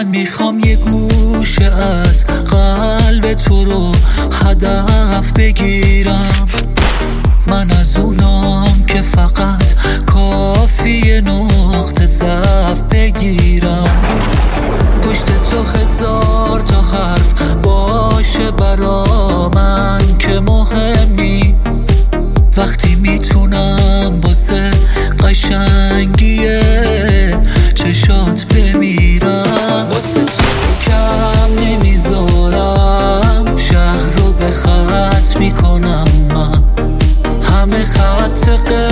میخوام یه گوشه از قلب تو رو هدف بگیرم. من از اونام که فقط کافیه نقطه ضعف بگیرم. پشت تو هزار تا حرف باشه برا من که مهمی، وقتی میتونم واسه قشنگی چشات بمیرم. واسه تو کم نمیذارم، شهر رو به خط میکنم من، همه خط